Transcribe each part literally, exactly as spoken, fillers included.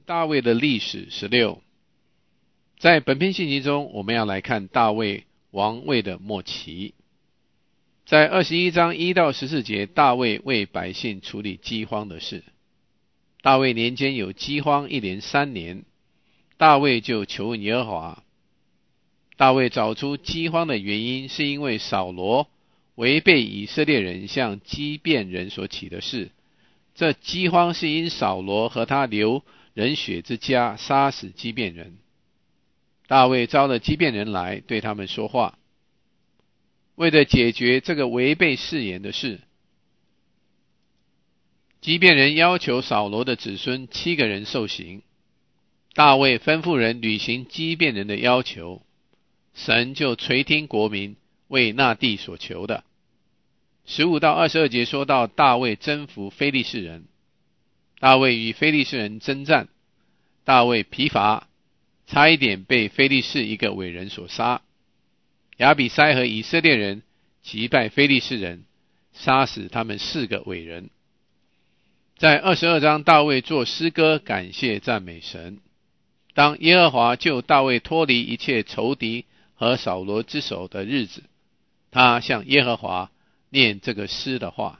大卫的历史十六。在本篇信息中，我们要来看大卫王位的末期。在二十一章一到十四节，大卫为百姓处理饥荒的事。大卫年间有饥荒一连三年，大卫就求问耶和华。大卫找出饥荒的原因，是因为扫罗违背以色列人向基遍人所起的事。这饥荒是因扫罗和他流人血之家杀死基遍人。大卫招了基遍人来，对他们说话。为了解决这个违背誓言的事，基遍人要求扫罗的子孙七个人受刑。大卫吩咐人履行基遍人的要求，神就垂听国民为那地所求的。十五到二十二节说到大卫征服非利士人。大卫与非利士人征战，大卫疲乏，差一点被非利士一个伟人所杀。亚比筛和以色列人击败非利士人，杀死他们四个伟人。在二十二章，大卫作诗歌感谢赞美神。当耶和华救大卫脱离一切仇敌和扫罗之手的日子，他向耶和华念这个诗的话。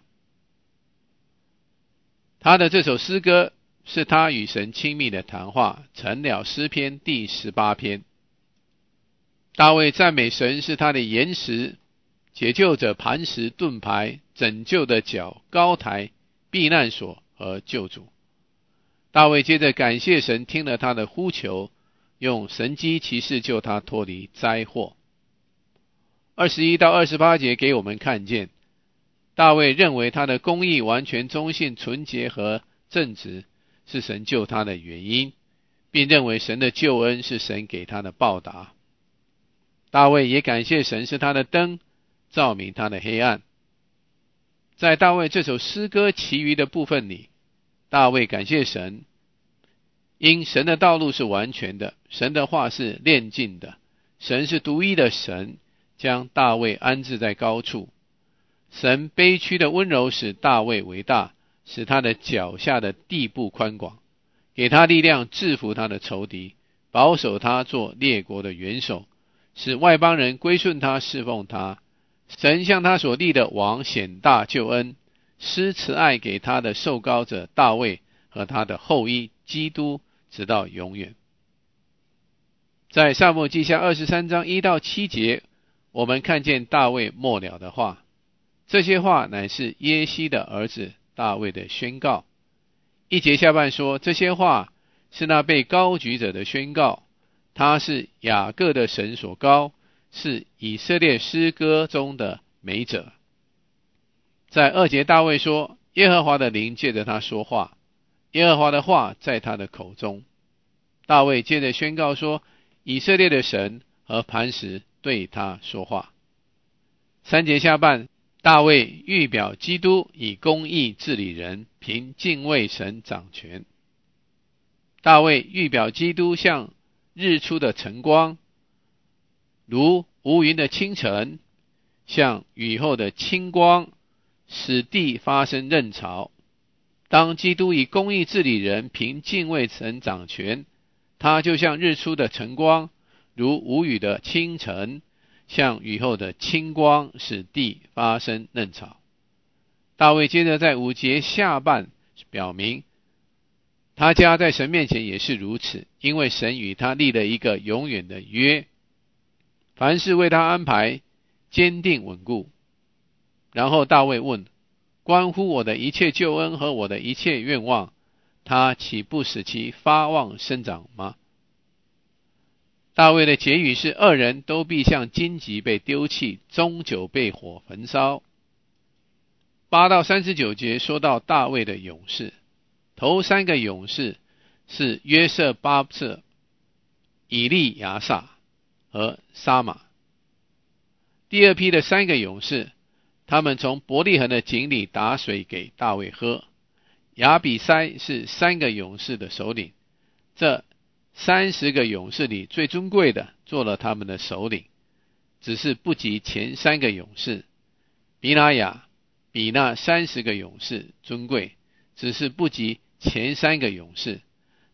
他的这首诗歌是他与神亲密的谈话，成了诗篇第十八篇。大卫赞美神是他的岩石，解救者磐石盾牌，拯救的脚高台，避难所和救主。大卫接着感谢神听了他的呼求，用神机骑士救他脱离灾祸。二十一到二十八节给我们看见，大卫认为他的公义完全忠信纯洁和正直是神救他的原因，并认为神的救恩是神给他的报答。大卫也感谢神是他的灯，照明他的黑暗。在大卫这首诗歌其余的部分里，大卫感谢神，因神的道路是完全的，神的话是炼净的，神是独一的神，将大卫安置在高处。神悲屈的温柔使大卫为大，使他的脚下的地步宽广，给他力量制服他的仇敌，保守他做列国的元首，使外邦人归顺他侍奉他。神向他所立的王显大救恩，施慈爱给他的受膏者大卫和他的后裔基督，直到永远。在撒母耳记下二十三章一到七节，我们看见大卫末了的话。这些话乃是耶西的儿子大卫的宣告。一节下半说，这些话是那被高举者的宣告，他是雅各的神所高，是以色列诗歌中的美者。在二节，大卫说，耶和华的灵借着他说话，耶和华的话在他的口中。大卫接着宣告说，以色列的神和磐石对他说话。三节下半，大卫预表基督以公义治理人，凭敬畏神掌权。大卫预表基督像日出的晨光，如无云的清晨，像雨后的清光，使地发生嫩草。当基督以公义治理人，凭敬畏神掌权，他就像日出的晨光，如无雨的清晨，像雨后的清光，使地发生嫩草。大卫接着在五节下半表明，他家在神面前也是如此，因为神与他立了一个永远的约，凡事为他安排，坚定稳固。然后大卫问，关乎我的一切救恩和我的一切愿望，他岂不使其发旺生长吗？大卫的结语是，二人都必像荆棘被丢弃，终久被火焚烧。八到三十九节说到大卫的勇士，头三个勇士是约瑟巴瑟、以利亚撒和沙马。第二批的三个勇士，他们从伯利恒的井里打水给大卫喝。亚比筛是三个勇士的首领，这三十个勇士里最尊贵的做了他们的首领，只是不及前三个勇士。比拿雅比那三十个勇士尊贵，只是不及前三个勇士。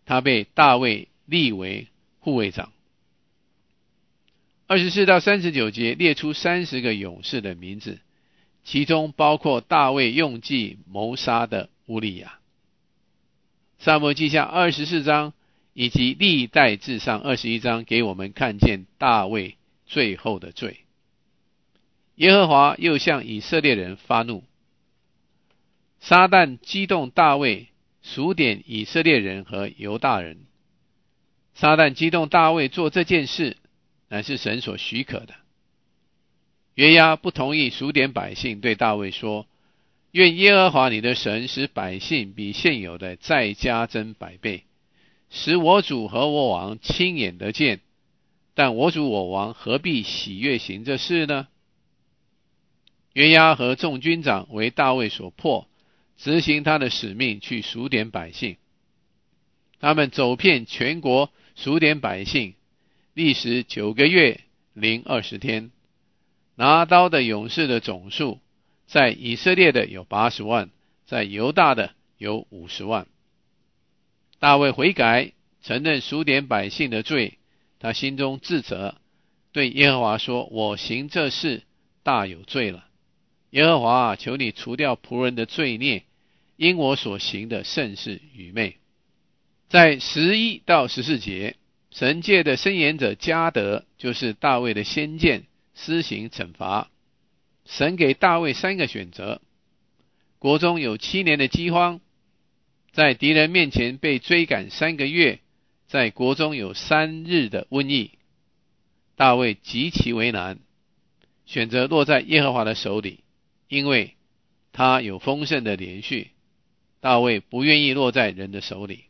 他被大卫立为护卫长。二十四到三十九节列出三十个勇士的名字，其中包括大卫用计谋杀的乌利亚。撒母耳记下二十四章以及历代志上二十一章给我们看见大卫最后的罪。耶和华又向以色列人发怒，撒旦激动大卫数点以色列人和犹大人。撒旦激动大卫做这件事，乃是神所许可的。约押不同意数点百姓，对大卫说：愿耶和华你的神使百姓比现有的再加增百倍，使我主和我王亲眼得见。但我主我王何必喜悦行这事呢？约押和众军长为大卫所迫，执行他的使命，去数点百姓。他们走遍全国数点百姓，历时九个月零二十天。拿刀的勇士的总数，在以色列的有八十万，在犹大的有五十万。大卫悔改，承认数点百姓的罪，他心中自责，对耶和华说：我行这事大有罪了。耶和华，求你除掉仆人的罪孽，因我所行的甚是愚昧。在十一到十四节，神界的申言者迦得，就是大卫的先见，施行惩罚。神给大卫三个选择：国中有七年的饥荒，在敌人面前被追赶三个月，在国中有三日的瘟疫。大卫极其为难，选择落在耶和华的手里，因为他有丰盛的连续。大卫不愿意落在人的手里。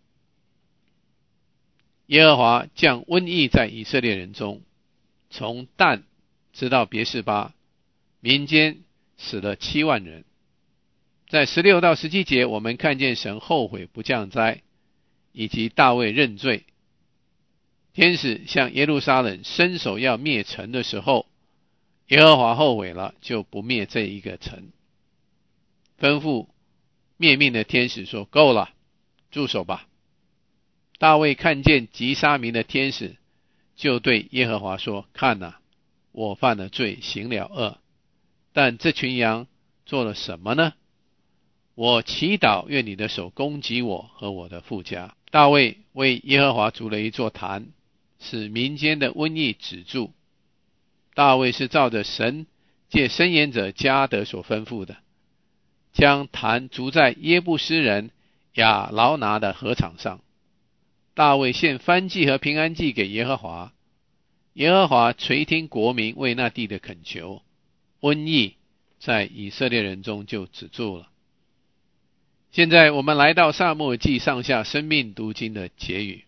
耶和华降瘟疫在以色列人中，从但直到别是巴，民间死了七万人。在十六到十七节，我们看见神后悔不降灾，以及大卫认罪。天使向耶路撒冷伸手要灭城的时候，耶和华后悔了，就不灭这一个城，吩咐灭命的天使说：够了，住手吧。大卫看见击杀民的天使，就对耶和华说：看哪，我犯了罪，行了恶，但这群羊做了什么呢？我祈祷，愿你的手攻击我和我的父家。大卫为耶和华筑了一座坛，使民间的瘟疫止住。大卫是照着神借申言者迦得所吩咐的，将坛筑在耶布斯人亚劳拿的禾场上。大卫献燔祭和平安祭给耶和华，耶和华垂听国民为那地的恳求，瘟疫在以色列人中就止住了。现在我们来到撒母耳记上下生命读经的结语。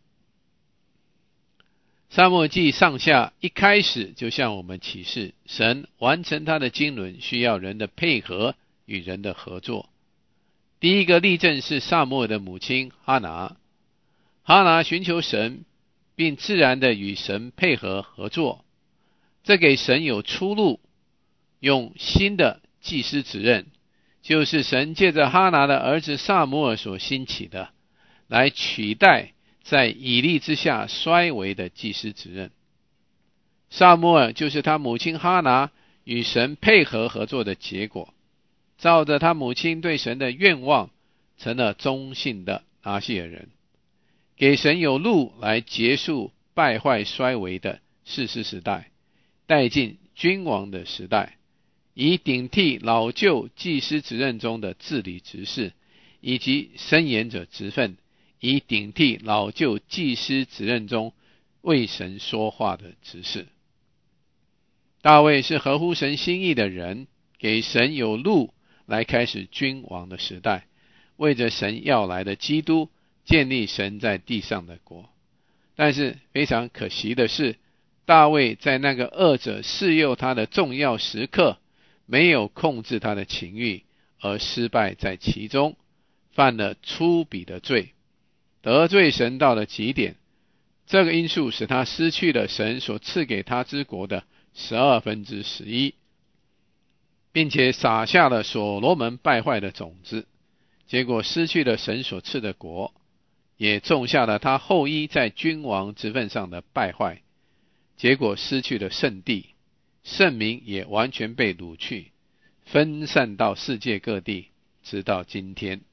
撒母耳记上下一开始就向我们启示，神完成他的经纶需要人的配合与人的合作。第一个例证是撒母耳的母亲哈拿，哈拿寻求神，并自然的与神配合合作，这给神有出路，用新的祭司职任，就是神借着哈拿的儿子撒母耳所兴起的，来取代在以利之下衰微的祭司职任。撒母耳就是他母亲哈拿与神配合合作的结果，照着他母亲对神的愿望，成了忠信的拿细耳人，给神有路来结束败坏衰微的士师时代，带进君王的时代，以顶替老旧祭司职任中的治理执事，以及申言者职分，以顶替老旧祭司职任中为神说话的执事。大卫是合乎神心意的人，给神有路来开始君王的时代，为着神要来的基督，建立神在地上的国。但是非常可惜的是，大卫在那个恶者试诱他的重要时刻，没有控制他的情欲，而失败在其中，犯了粗鄙的罪，得罪神到了极点。这个因素使他失去了神所赐给他之国的十二分之十一，并且撒下了所罗门败坏的种子，结果失去了神所赐的国， 也种下了他后裔在君王之分上的败坏，结果失去了圣地，圣名也完全被掳去，分散到世界各地，直到今天。